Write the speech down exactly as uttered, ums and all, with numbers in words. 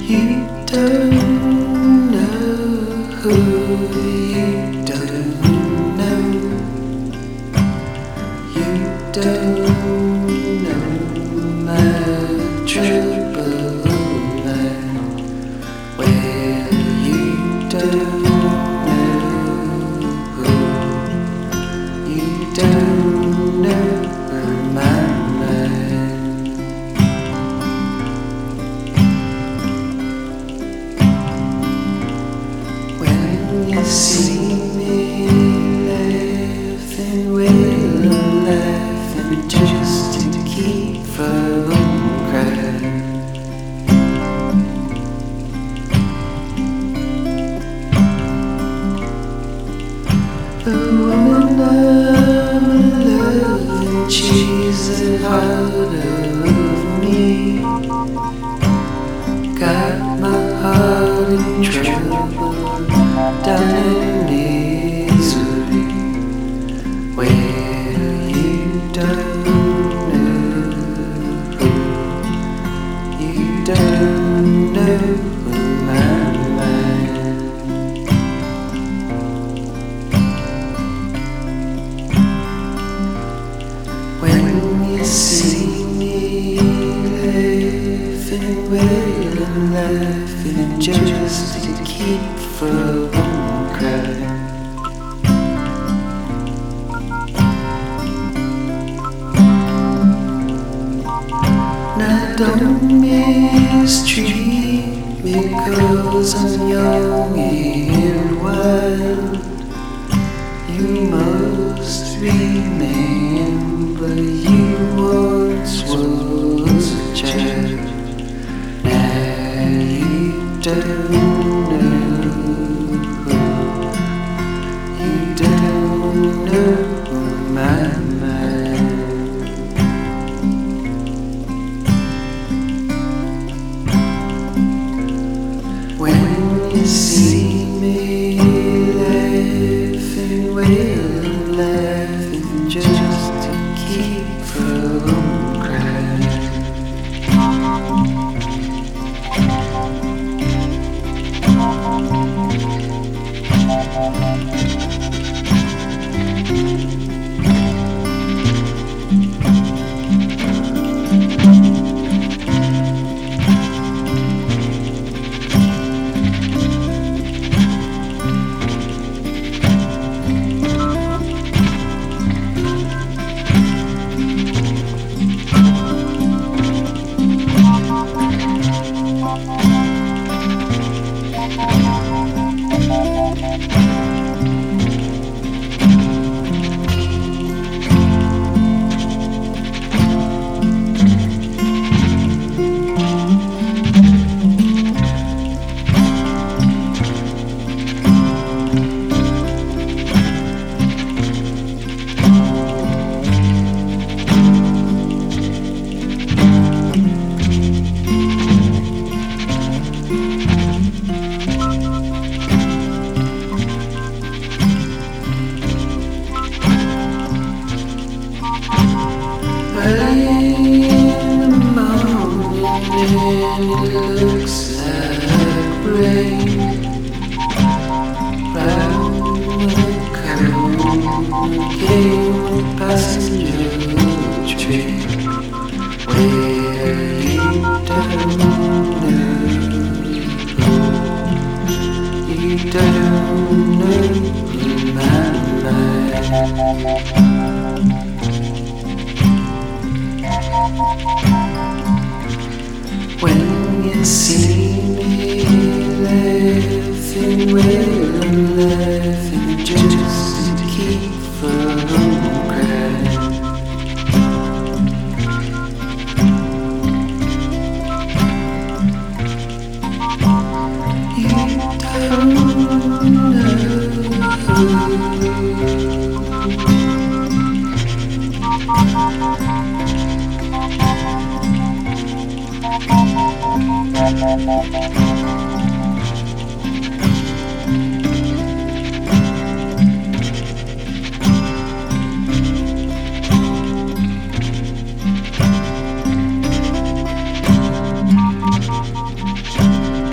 You don't know who you don't know. You don't know my trouble land. Well, you don't know who. You don't know my mind. When you see me laughing, well, I'm laughing just to keep from crying. The woman I'm loving, she's a heart of me. Got my heart in trouble, down in misery. Well, you don't know, you don't know my mind. When you see me laughing, well, I'm laughing just to keep from crying. Now don't mistreat me, 'cause I'm young and wild. You must remember you once was a child. Now you don't know, you don't know my mind. When you see me laughing, well, I'm laughing just to keep from crying. Early in the morning and it looks like rain. Round the corner came a passenger train. Well, you don't know, you don't know my mind. When you see me laughing, well, I'm laughing just to keep from crying. You don't know.